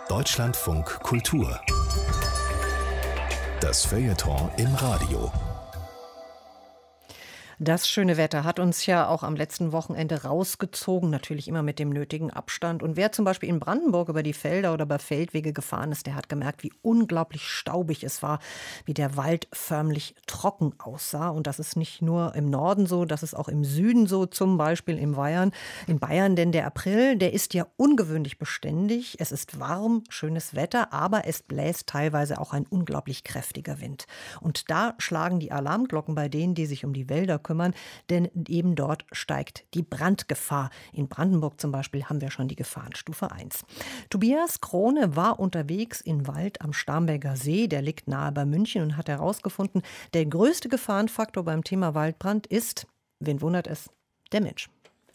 Deutschlandfunk Kultur. Das Feuilleton im Radio. Das schöne Wetter hat uns ja auch am letzten Wochenende rausgezogen, natürlich immer mit dem nötigen Abstand. Und wer zum Beispiel in Brandenburg über die Felder oder über Feldwege gefahren ist, der hat gemerkt, wie unglaublich staubig es war, wie der Wald förmlich trocken aussah. Und das ist nicht nur im Norden so, das ist auch im Süden so, zum Beispiel in Bayern, denn der April, der ist ja ungewöhnlich beständig. Es ist warm, schönes Wetter, aber es bläst teilweise auch ein unglaublich kräftiger Wind. Und da schlagen die Alarmglocken bei denen, die sich um die Wälder kümmern, denn eben dort steigt die Brandgefahr. In Brandenburg zum Beispiel haben wir schon die Gefahrenstufe 1. Tobias Krone war unterwegs in Wald am Starnberger See, der liegt nahe bei München, und hat herausgefunden, der größte Gefahrenfaktor beim Thema Waldbrand ist, wen wundert es, der Mensch.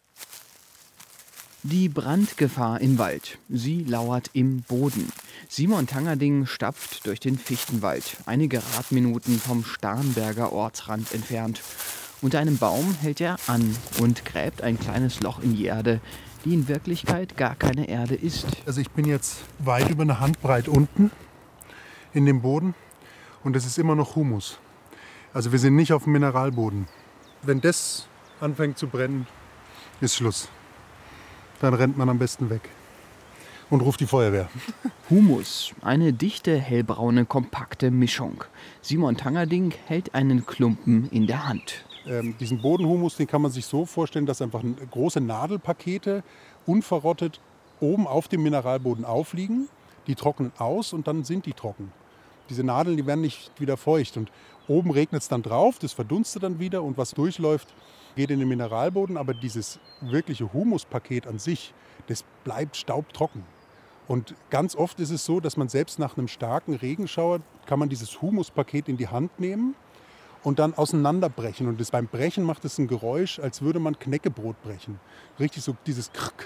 Die Brandgefahr im Wald, sie lauert im Boden. Simon Tangerding stapft durch den Fichtenwald, einige Radminuten vom Starnberger Ortsrand entfernt. Unter einem Baum hält er an und gräbt ein kleines Loch in die Erde, die in Wirklichkeit gar keine Erde ist. Also ich bin jetzt weit über eine Handbreit unten in dem Boden und es ist immer noch Humus. Also wir sind nicht auf dem Mineralboden. Wenn das anfängt zu brennen, ist Schluss. Dann rennt man am besten weg und ruft die Feuerwehr. Humus, eine dichte, hellbraune, kompakte Mischung. Simon Tangerding hält einen Klumpen in der Hand. Diesen Bodenhumus, den kann man sich so vorstellen, dass einfach große Nadelpakete unverrottet oben auf dem Mineralboden aufliegen. Die trocknen aus und dann sind die trocken. Diese Nadeln, die werden nicht wieder feucht. Und oben regnet es dann drauf, das verdunstet dann wieder und was durchläuft, geht in den Mineralboden. Aber dieses wirkliche Humuspaket an sich, das bleibt staubtrocken. Und ganz oft ist es so, dass man selbst nach einem starken Regenschauer, kann man dieses Humuspaket in die Hand nehmen und dann auseinanderbrechen. Und beim Brechen macht es ein Geräusch, als würde man Knäckebrot brechen. Richtig so dieses Krrk.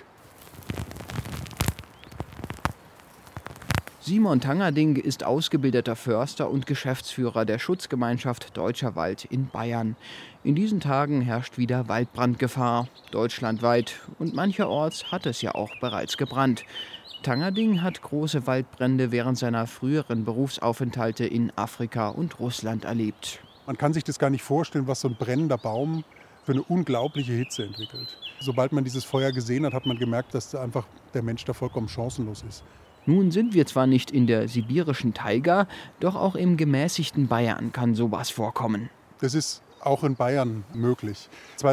Simon Tangerding ist ausgebildeter Förster und Geschäftsführer der Schutzgemeinschaft Deutscher Wald in Bayern. In diesen Tagen herrscht wieder Waldbrandgefahr, deutschlandweit. Und mancherorts hat es ja auch bereits gebrannt. Tangerding hat große Waldbrände während seiner früheren Berufsaufenthalte in Afrika und Russland erlebt. Man kann sich das gar nicht vorstellen, was so ein brennender Baum für eine unglaubliche Hitze entwickelt. Sobald man dieses Feuer gesehen hat, hat man gemerkt, dass einfach der Mensch da vollkommen chancenlos ist. Nun sind wir zwar nicht in der sibirischen Taiga, doch auch im gemäßigten Bayern kann sowas vorkommen. Das ist auch in Bayern möglich.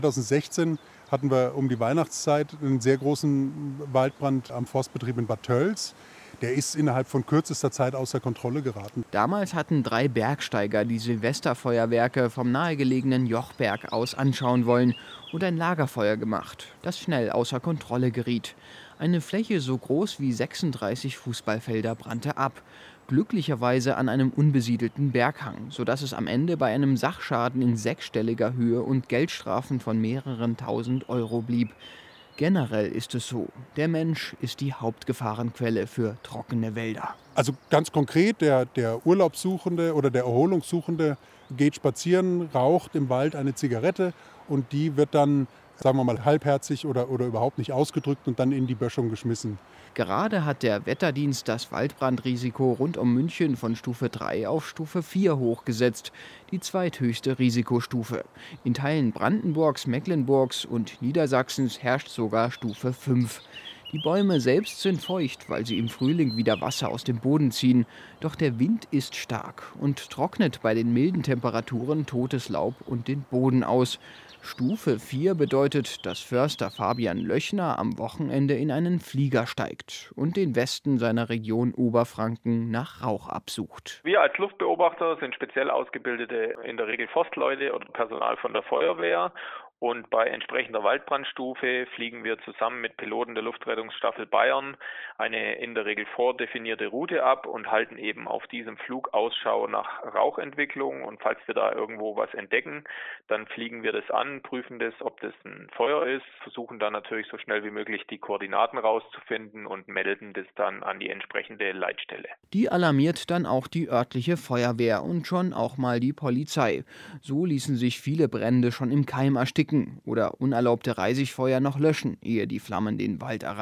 2016 hatten wir um die Weihnachtszeit einen sehr großen Waldbrand am Forstbetrieb in Bad Tölz. Der ist innerhalb von kürzester Zeit außer Kontrolle geraten. Damals hatten 3 Bergsteiger die Silvesterfeuerwerke vom nahegelegenen Jochberg aus anschauen wollen und ein Lagerfeuer gemacht, das schnell außer Kontrolle geriet. Eine Fläche so groß wie 36 Fußballfelder brannte ab. Glücklicherweise an einem unbesiedelten Berghang, sodass es am Ende bei einem Sachschaden in 6-stelliger Höhe und Geldstrafen von mehreren tausend Euro blieb. Generell ist es so, der Mensch ist die Hauptgefahrenquelle für trockene Wälder. Also ganz konkret, der Urlaubssuchende oder der Erholungssuchende geht spazieren, raucht im Wald eine Zigarette und die wird dann, sagen wir mal, halbherzig oder überhaupt nicht ausgedrückt und dann in die Böschung geschmissen. Gerade hat der Wetterdienst das Waldbrandrisiko rund um München von Stufe 3 auf Stufe 4 hochgesetzt, die zweithöchste Risikostufe. In Teilen Brandenburgs, Mecklenburgs und Niedersachsens herrscht sogar Stufe 5. Die Bäume selbst sind feucht, weil sie im Frühling wieder Wasser aus dem Boden ziehen. Doch der Wind ist stark und trocknet bei den milden Temperaturen totes Laub und den Boden aus. Stufe 4 bedeutet, dass Förster Fabian Löchner am Wochenende in einen Flieger steigt und den Westen seiner Region Oberfranken nach Rauch absucht. Wir als Luftbeobachter sind speziell ausgebildete, in der Regel Forstleute oder Personal von der Feuerwehr. Und bei entsprechender Waldbrandstufe fliegen wir zusammen mit Piloten der Luftrettungsstaffel Bayern eine in der Regel vordefinierte Route ab und halten eben auf diesem Flug Ausschau nach Rauchentwicklung. Und falls wir da irgendwo was entdecken, dann fliegen wir das an, prüfen das, ob das ein Feuer ist, versuchen dann natürlich so schnell wie möglich die Koordinaten rauszufinden und melden das dann an die entsprechende Leitstelle. Die alarmiert dann auch die örtliche Feuerwehr und schon auch mal die Polizei. So ließen sich viele Brände schon im Keim ersticken oder unerlaubte Reisigfeuer noch löschen, ehe die Flammen den Wald erreichen.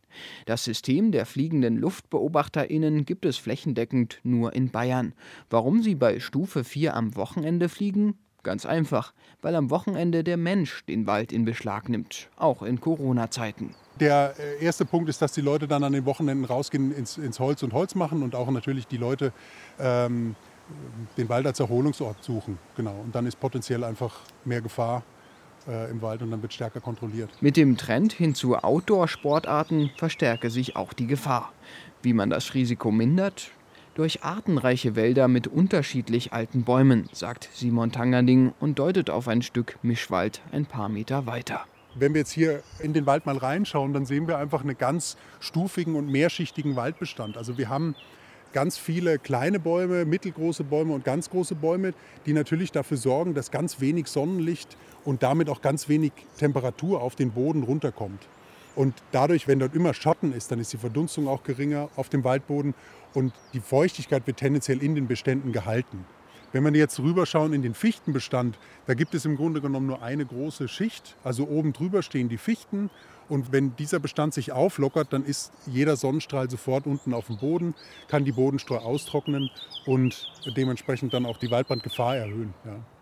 Das System der fliegenden LuftbeobachterInnen gibt es flächendeckend nur in Bayern. Warum sie bei Stufe 4 am Wochenende fliegen? Ganz einfach, weil am Wochenende der Mensch den Wald in Beschlag nimmt, auch in Corona-Zeiten. Der erste Punkt ist, dass die Leute dann an den Wochenenden rausgehen ins Holz und Holz machen und auch natürlich die Leute den Wald als Erholungsort suchen. Genau. Und dann ist potenziell einfach mehr Gefahr im Wald und dann wird stärker kontrolliert. Mit dem Trend hin zu Outdoor-Sportarten verstärke sich auch die Gefahr. Wie man das Risiko mindert? Durch artenreiche Wälder mit unterschiedlich alten Bäumen, sagt Simon Tangerding und deutet auf ein Stück Mischwald ein paar Meter weiter. Wenn wir jetzt hier in den Wald mal reinschauen, dann sehen wir einfach einen ganz stufigen und mehrschichtigen Waldbestand. Also wir haben ganz viele kleine Bäume, mittelgroße Bäume und ganz große Bäume, die natürlich dafür sorgen, dass ganz wenig Sonnenlicht und damit auch ganz wenig Temperatur auf den Boden runterkommt. Und dadurch, wenn dort immer Schatten ist, dann ist die Verdunstung auch geringer auf dem Waldboden und die Feuchtigkeit wird tendenziell in den Beständen gehalten. Wenn wir jetzt rüberschauen in den Fichtenbestand, da gibt es im Grunde genommen nur eine große Schicht. Also oben drüber stehen die Fichten. Und wenn dieser Bestand sich auflockert, dann ist jeder Sonnenstrahl sofort unten auf dem Boden, kann die Bodenstreu austrocknen und dementsprechend dann auch die Waldbrandgefahr erhöhen. Ja.